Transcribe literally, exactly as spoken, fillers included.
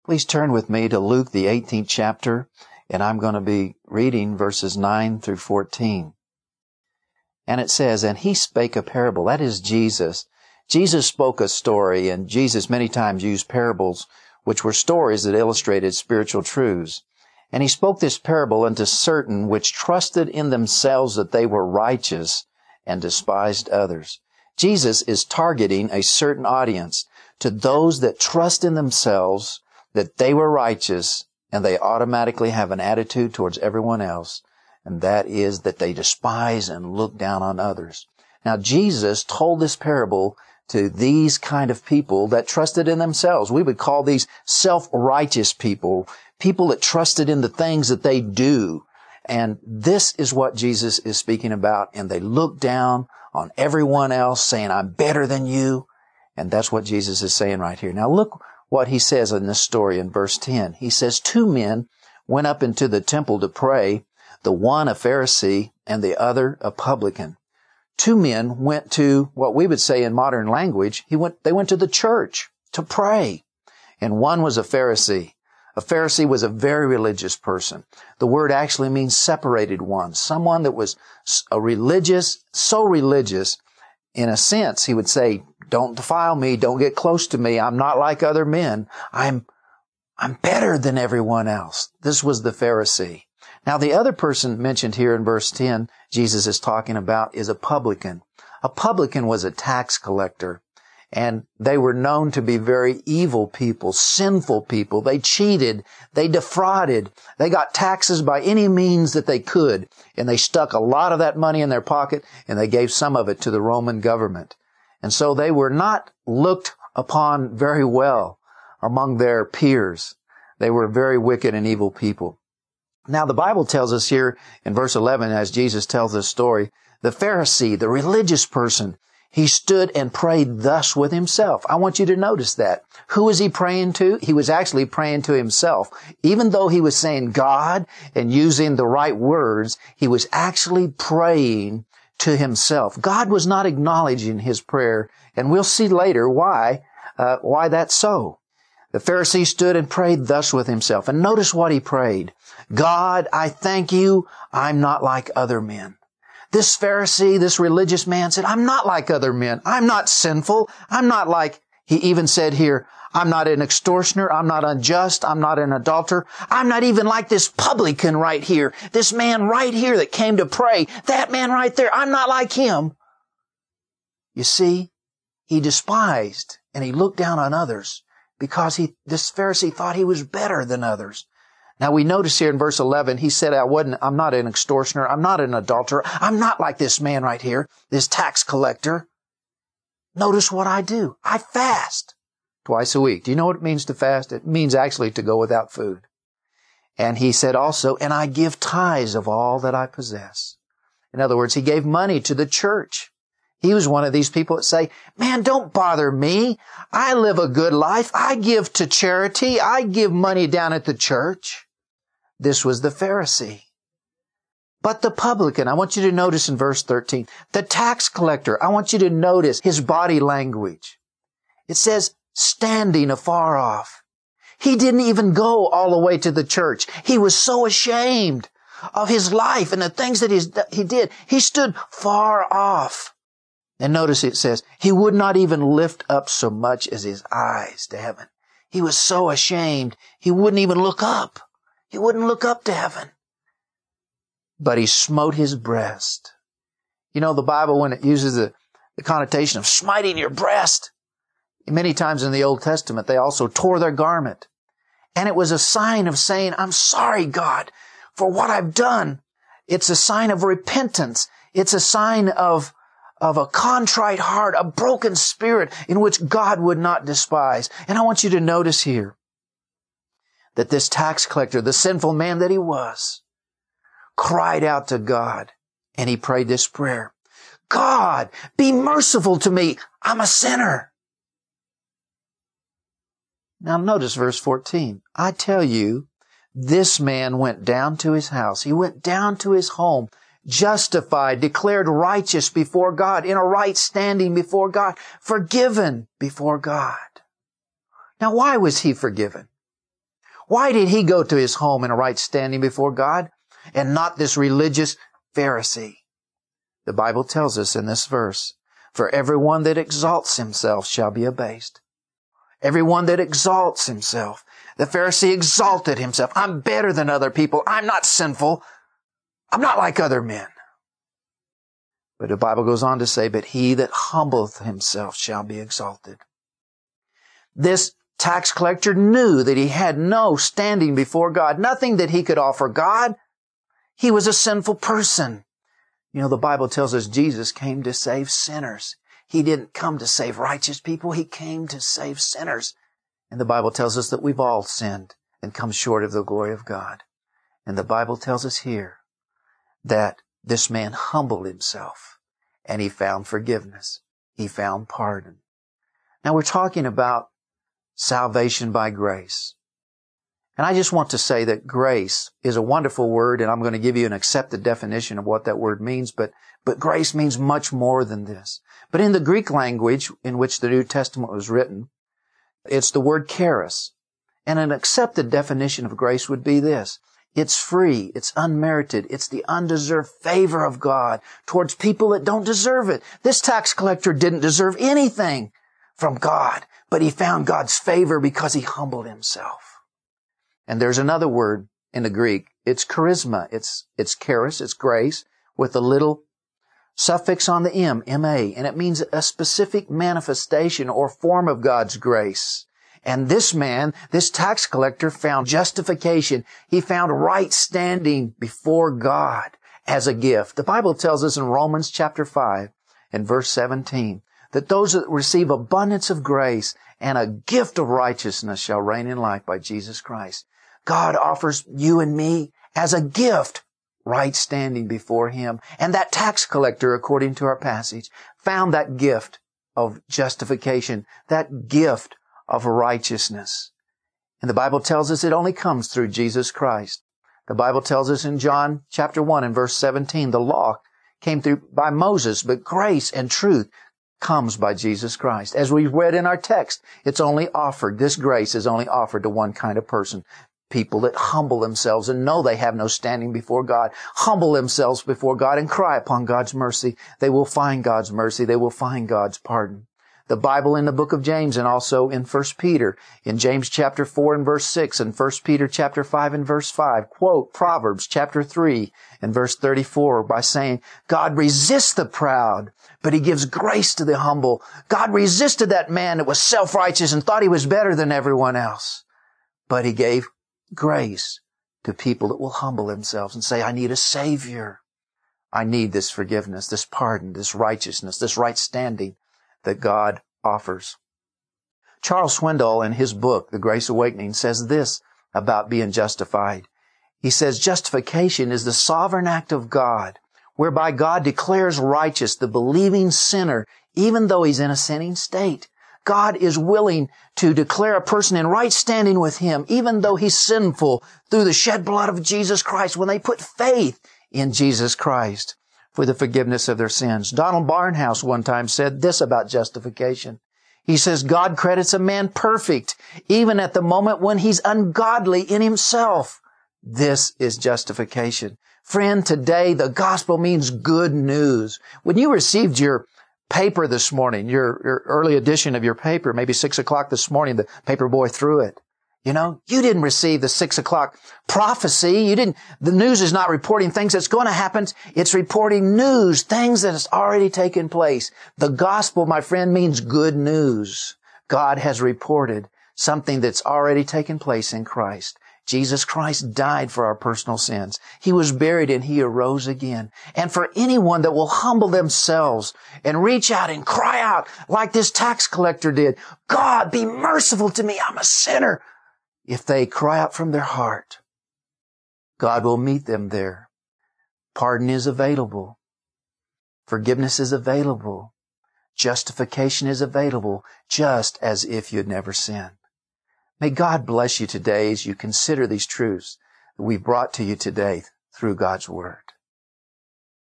Please turn with me to Luke, the eighteenth chapter, and I'm going to be reading verses nine through fourteen. And it says, "And he spake a parable." That is Jesus. Jesus spoke a story, and Jesus many times used parables, which were stories that illustrated spiritual truths. "And he spoke this parable unto certain which trusted in themselves that they were righteous, and despised others." Jesus is targeting a certain audience, to those that trust in themselves that they were righteous, and they automatically have an attitude towards everyone else, and that is that they despise and look down on others. Now, Jesus told this parable to these kind of people that trusted in themselves. We would call these self-righteous people, people that trusted in the things that they do. And this is what Jesus is speaking about, and they look down on everyone else, saying, "I'm better than you." And that's what Jesus is saying right here. Now, look what he says in this story in verse ten. He says, "Two men went up into the temple to pray, the one a Pharisee and the other a publican." Two men went to what we would say in modern language, he went, they went to the church to pray. And one was a Pharisee. A Pharisee was a very religious person. The word actually means separated one, someone that was a religious, so religious, in a sense, he would say, "Don't defile me, don't get close to me, I'm not like other men, I'm, I'm better than everyone else." This was the Pharisee. Now, the other person mentioned here in verse ten, Jesus is talking about, is a publican. A publican was a tax collector, and they were known to be very evil people, sinful people. They cheated, they defrauded, they got taxes by any means that they could, and they stuck a lot of that money in their pocket, and they gave some of it to the Roman government. And so they were not looked upon very well among their peers. They were very wicked and evil people. Now, the Bible tells us here in verse eleven, as Jesus tells this story, the Pharisee, the religious person, he stood and prayed thus with himself. I want you to notice that. Who was he praying to? He was actually praying to himself. Even though he was saying God and using the right words, he was actually praying to himself. God was not acknowledging his prayer, and we'll see later why, uh, why that's so. The Pharisee stood and prayed thus with himself. And notice what he prayed. "God, I thank you, I'm not like other men." This Pharisee, this religious man said, "I'm not like other men. I'm not sinful. I'm not like," he even said here, "I'm not an extortioner. I'm not unjust. I'm not an adulterer. I'm not even like this publican right here. This man right here that came to pray. That man right there. I'm not like him." You see, he despised and he looked down on others because he, this Pharisee thought he was better than others. Now, we notice here in verse eleven, he said, I wasn't, I'm not an extortioner. I'm not an adulterer. I'm not like this man right here, this tax collector. Notice what I do. I fast twice a week. Do you know what it means to fast? It means actually to go without food. And he said also, "And I give tithes of all that I possess." In other words, he gave money to the church. He was one of these people that say, "Man, don't bother me. I live a good life. I give to charity. I give money down at the church." This was the Pharisee. But the publican, I want you to notice in verse thirteen, the tax collector, I want you to notice his body language. It says, standing afar off. He didn't even go all the way to the church. He was so ashamed of his life and the things that he did. He stood far off. And notice it says, he would not even lift up so much as his eyes to heaven. He was so ashamed, he wouldn't even look up. He wouldn't look up to heaven. But he smote his breast. You know, the Bible, when it uses the, the connotation of smiting your breast, many times in the Old Testament, they also tore their garment. And it was a sign of saying, "I'm sorry, God, for what I've done." It's a sign of repentance. It's a sign of of a contrite heart, a broken spirit in which God would not despise. And I want you to notice here that this tax collector, the sinful man that he was, cried out to God, and he prayed this prayer. "God, be merciful to me. I'm a sinner." Now notice verse fourteen. "I tell you, this man went down to his house." He went down to his home, justified, declared righteous before God, in a right standing before God, forgiven before God. Now, why was he forgiven? Why did he go to his home in a right standing before God and not this religious Pharisee? The Bible tells us in this verse, for everyone that exalts himself shall be abased. Everyone that exalts himself. The Pharisee exalted himself. I'm better than other people. I'm not sinful. I'm not like other men. But the Bible goes on to say, but he that humbleth himself shall be exalted. This tax collector knew that he had no standing before God, nothing that he could offer God. He was a sinful person. You know, the Bible tells us Jesus came to save sinners. He didn't come to save righteous people. He came to save sinners. And the Bible tells us that we've all sinned and come short of the glory of God. And the Bible tells us here that this man humbled himself and he found forgiveness. He found pardon. Now we're talking about salvation by grace. And I just want to say that grace is a wonderful word, and I'm going to give you an accepted definition of what that word means, but, but grace means much more than this. But in the Greek language in which the New Testament was written, it's the word charis. And an accepted definition of grace would be this. It's free. It's unmerited. It's the undeserved favor of God towards people that don't deserve it. This tax collector didn't deserve anything from God, but he found God's favor because he humbled himself. And there's another word in the Greek. It's charisma. It's, it's charis. It's grace with a little suffix on the M, M A, and it means a specific manifestation or form of God's grace. And this man, this tax collector, found justification. He found right standing before God as a gift. The Bible tells us in Romans chapter five and verse seventeen that those that receive abundance of grace and a gift of righteousness shall reign in life by Jesus Christ. God offers you and me as a gift right standing before Him. And that tax collector, according to our passage, found that gift of justification, that gift of righteousness. And the Bible tells us it only comes through Jesus Christ. The Bible tells us in John chapter one and verse seventeen, the law came through by Moses, but grace and truth comes by Jesus Christ. As we read in our text, it's only offered, this grace is only offered to one kind of person. People that humble themselves and know they have no standing before God, humble themselves before God and cry upon God's mercy. They will find God's mercy. They will find God's pardon. The Bible in the book of James and also in First Peter, in James chapter four and verse six and First Peter chapter five and verse five, quote Proverbs chapter three and verse thirty-four by saying, God resists the proud, but He gives grace to the humble. God resisted that man that was self-righteous and thought he was better than everyone else, but He gave grace to people that will humble themselves and say, I need a Savior. I need this forgiveness, this pardon, this righteousness, this right standing that God offers. Charles Swindoll, in his book, The Grace Awakening, says this about being justified. He says, justification is the sovereign act of God, whereby God declares righteous the believing sinner, even though he's in a sinning state. God is willing to declare a person in right standing with Him, even though he's sinful, through the shed blood of Jesus Christ, when they put faith in Jesus Christ for the forgiveness of their sins. Donald Barnhouse one time said this about justification. He says, God credits a man perfect, even at the moment when he's ungodly in himself. This is justification. Friend, today the gospel means good news. When you received your paper this morning, your, your early edition of your paper, maybe six o'clock this morning, the paper boy threw it. You know, you didn't receive the six o'clock prophecy. You didn't, the news is not reporting things that's going to happen. It's reporting news, things that has already taken place. The gospel, my friend, means good news. God has reported something that's already taken place in Christ. Jesus Christ died for our personal sins. He was buried and He arose again. And for anyone that will humble themselves and reach out and cry out like this tax collector did, God, be merciful to me, I'm a sinner. If they cry out from their heart, God will meet them there. Pardon is available. Forgiveness is available. Justification is available, just as if you'd never sinned. May God bless you today as you consider these truths that we've brought to you today through God's Word.